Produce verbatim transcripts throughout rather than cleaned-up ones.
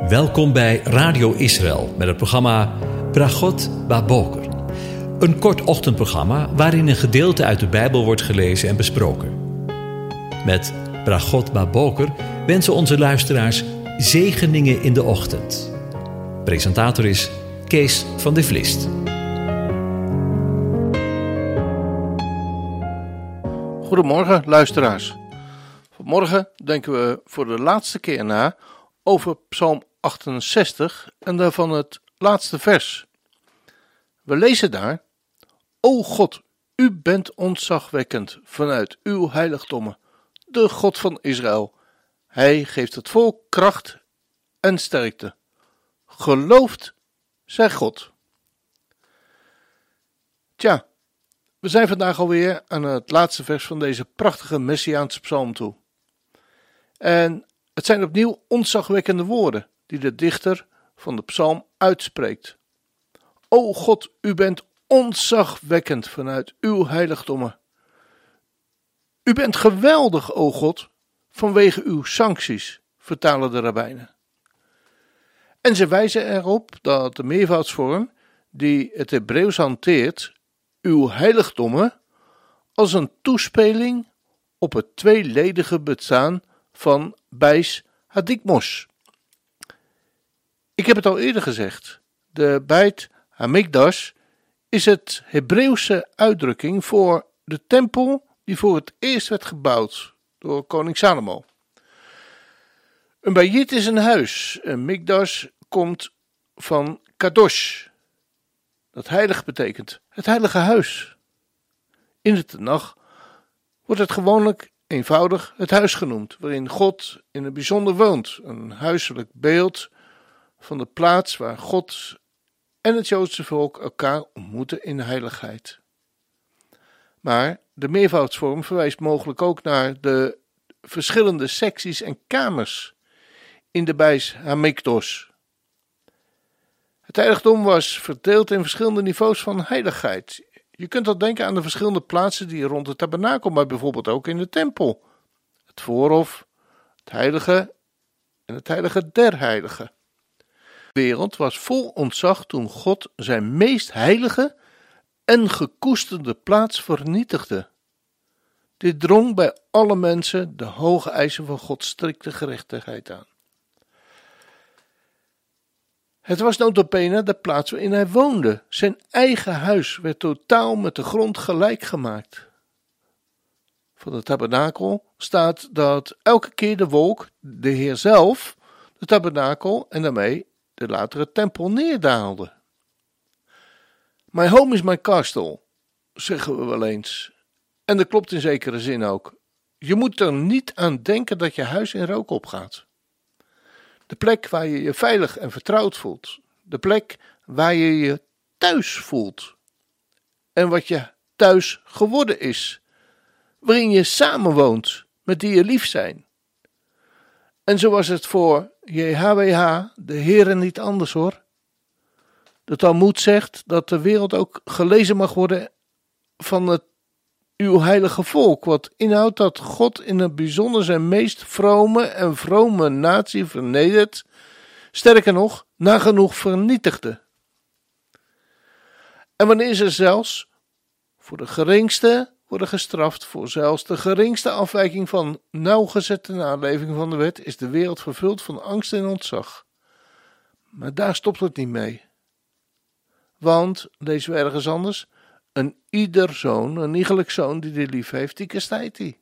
Welkom bij Radio Israël met het programma Bragot Baboker. Een kort ochtendprogramma waarin een gedeelte uit de Bijbel wordt gelezen en besproken. Met Bragot Baboker wensen onze luisteraars zegeningen in de ochtend. Presentator is Kees van de Vlist. Goedemorgen luisteraars. Vanmorgen denken we voor de laatste keer na over Psalm achtenzestig en daarvan het laatste vers. We lezen daar: O God, u bent ontzagwekkend vanuit uw heiligdommen, de God van Israël. Hij geeft het volk kracht en sterkte. Geloofd zij God. Tja, we zijn vandaag alweer aan het laatste vers van deze prachtige Messiaanse psalm toe. En het zijn opnieuw ontzagwekkende woorden die de dichter van de psalm uitspreekt. O God, u bent ontzagwekkend vanuit uw heiligdommen. U bent geweldig, o God, vanwege uw sancties, vertalen de rabbijnen. En ze wijzen erop dat de meervoudsvorm die het Hebreeuws hanteert, uw heiligdommen, als een toespeling op het tweeledige bestaan van Beis Hadikmos. Ik heb het al eerder gezegd, de Beit Hamikdash is het Hebreeuwse uitdrukking voor de tempel die voor het eerst werd gebouwd door koning Salomo. Een bayit is een huis, een mikdash komt van kadosh, dat heilig betekent, het heilige huis. In de Tenach wordt het gewoonlijk eenvoudig het huis genoemd, waarin God in het bijzonder woont, een huiselijk beeld van de plaats waar God en het Joodse volk elkaar ontmoeten in heiligheid. Maar de meervoudsvorm verwijst mogelijk ook naar de verschillende secties en kamers in de Beis Hamikdash. Het heiligdom was verdeeld in verschillende niveaus van heiligheid. Je kunt al denken aan de verschillende plaatsen die rond het tabernakel, maar bijvoorbeeld ook in de tempel. Het voorhof, het heilige en het heilige der heiligen. De wereld was vol ontzag toen God zijn meest heilige en gekoesterde plaats vernietigde. Dit drong bij alle mensen de hoge eisen van Gods strikte gerechtigheid aan. Het was nota bene de plaats waarin hij woonde. Zijn eigen huis werd totaal met de grond gelijk gemaakt. Van de tabernakel staat dat elke keer de wolk, de Heer zelf, de tabernakel en daarmee de latere tempel neerdaalde. My home is my castle, zeggen we wel eens. En dat klopt in zekere zin ook. Je moet er niet aan denken dat je huis in rook opgaat. De plek waar je je veilig en vertrouwd voelt. De plek waar je je thuis voelt. En wat je thuis geworden is. Waarin je samenwoont met die je lief zijn. En zo was het voor J H W H, de Heere, niet anders hoor. De Talmoed zegt dat de wereld ook gelezen mag worden van het uw heilige volk, wat inhoudt dat God in het bijzonder zijn meest vrome en vrome natie vernedert, sterker nog, nagenoeg vernietigde. En wanneer ze zelfs voor de geringste worden gestraft, voor zelfs de geringste afwijking van nauwgezette naleving van de wet, is de wereld vervuld van angst en ontzag. Maar daar stopt het niet mee. Want, lezen we ergens anders, een ieder zoon, een iegelijk zoon die die lief heeft, die kastijdt hij.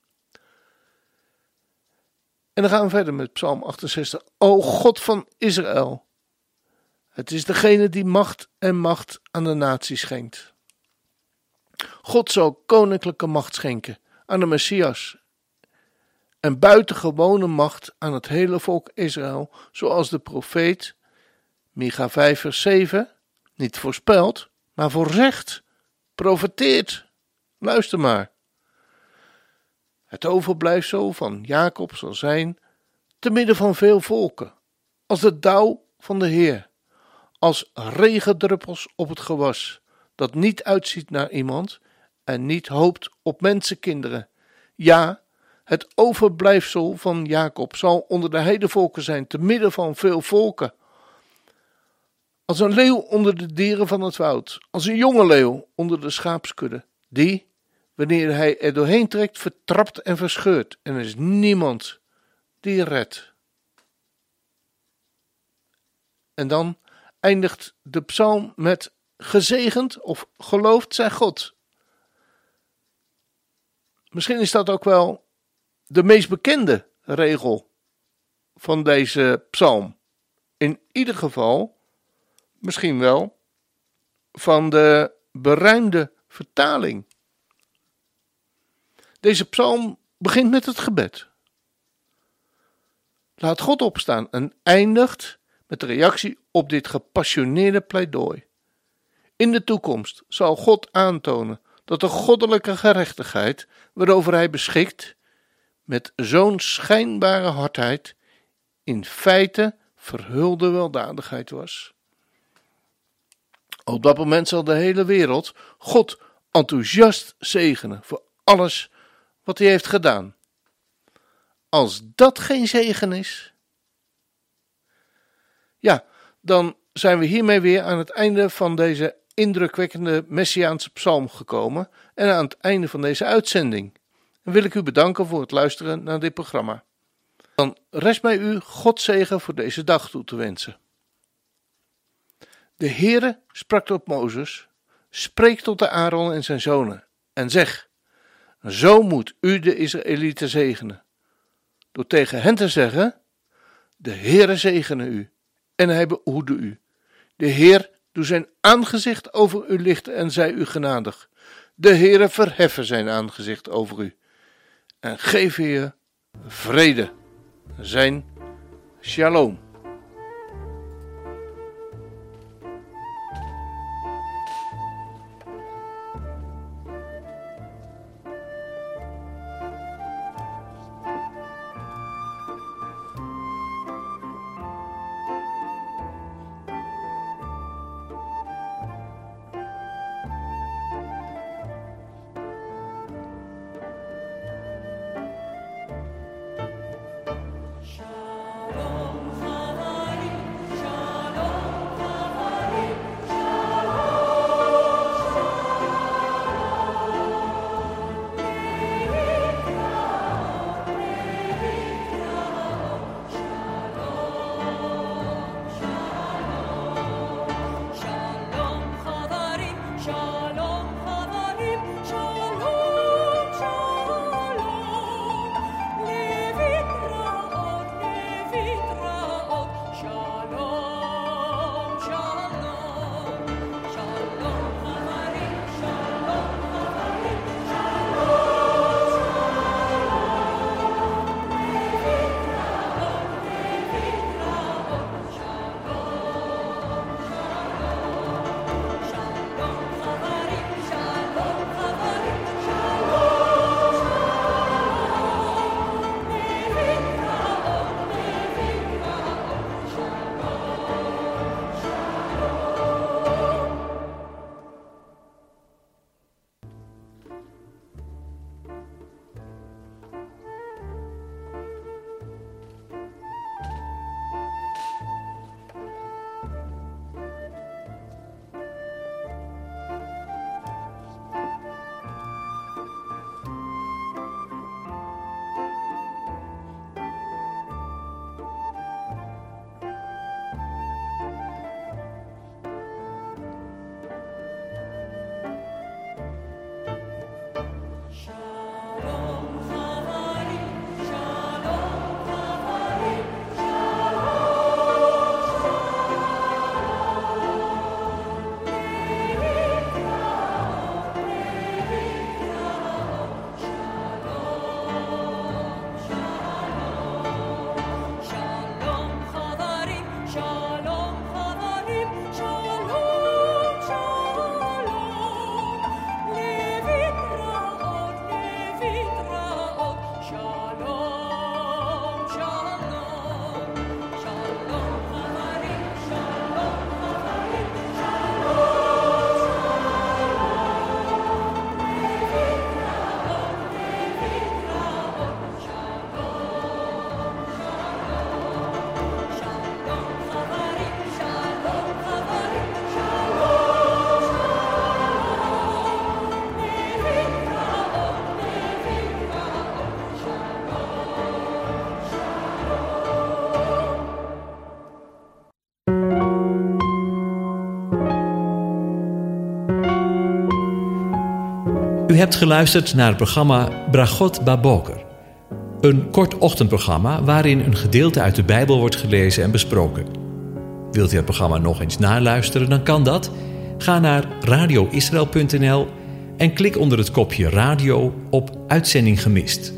En dan gaan we verder met Psalm achtenzestig. O God van Israël, het is degene die macht en macht aan de naties schenkt. God zal koninklijke macht schenken aan de Messias en buitengewone macht aan het hele volk Israël, zoals de profeet Micha vijf vers zeven niet voorspelt, maar voorzegt, profeteert. Luister maar. Het overblijfsel van Jacob zal zijn te midden van veel volken, als de dauw van de Heer, als regendruppels op het gewas, dat niet uitziet naar iemand en niet hoopt op mensenkinderen. Ja, Het overblijfsel van Jacob zal onder de heidevolken zijn, te midden van veel volken. Als een leeuw onder de dieren van het woud, als een jonge leeuw onder de schaapskudde, die, wanneer hij er doorheen trekt, vertrapt en verscheurt, en er is niemand die redt. En dan eindigt de psalm met gezegend of geloofd zij God. Misschien is dat ook wel de meest bekende regel van deze psalm. In ieder geval misschien wel van de beruimde vertaling. Deze psalm begint met het gebed. Laat God opstaan en eindigt met de reactie op dit gepassioneerde pleidooi. In de toekomst zal God aantonen dat de goddelijke gerechtigheid waarover hij beschikt met zo'n schijnbare hardheid in feite verhulde weldadigheid was. Op dat moment zal de hele wereld God enthousiast zegenen voor alles wat hij heeft gedaan. Als dat geen zegen is, ja, dan zijn we hiermee weer aan het einde van deze indrukwekkende Messiaanse psalm gekomen en aan het einde van deze uitzending. En wil ik u bedanken voor het luisteren naar dit programma. Dan rest mij u Gods zegen voor deze dag toe te wensen. De Heere sprak tot Mozes: spreek tot de Aaron en zijn zonen en zeg: zo moet u de Israëlieten zegenen, door tegen hen te zeggen: de Heere zegene u en hij behoede u. De Heer doe zijn aangezicht over u lichten en zij u genadig. De Heere verheffen zijn aangezicht over u en geef je vrede, zijn shalom. Shalom. U hebt geluisterd naar het programma Bragot Baboker. Een kort ochtendprogramma waarin een gedeelte uit de Bijbel wordt gelezen en besproken. Wilt u het programma nog eens naluisteren, dan kan dat. Ga naar radio israël punt n l en klik onder het kopje radio op Uitzending gemist.